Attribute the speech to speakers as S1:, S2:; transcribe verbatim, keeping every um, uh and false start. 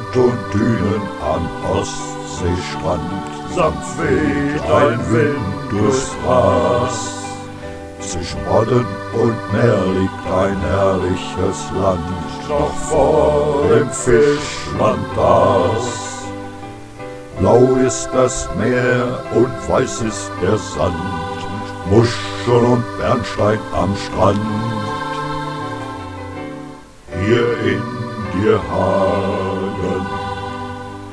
S1: und Dünen am Ostseestrand. Sanft weht ein Wind durchs Gras. Zwischen Bodden und Meer liegt ein herrliches Land, noch vor dem Fischland das. Blau ist das Meer und weiß ist der Sand, Muscheln und Bernstein am Strand. Hier in dir Haar